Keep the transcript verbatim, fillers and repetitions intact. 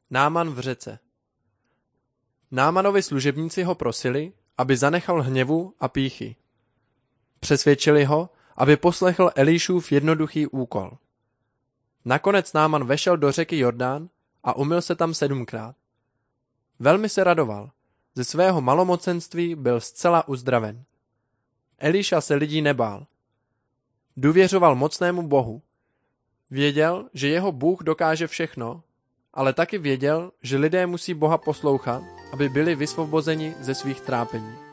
Náman v řece. Námanovi služebníci ho prosili, aby zanechal hněvu a pýchy. Přesvědčili ho, aby poslechl Elíšův jednoduchý úkol. Nakonec Náman vešel do řeky Jordán a umyl se tam sedmkrát. Velmi se radoval, ze svého malomocenství byl zcela uzdraven. Elíša se lidí nebál. Důvěřoval mocnému Bohu. Věděl, že jeho Bůh dokáže všechno, ale taky věděl, že lidé musí Boha poslouchat, aby byli vysvobozeni ze svých trápení.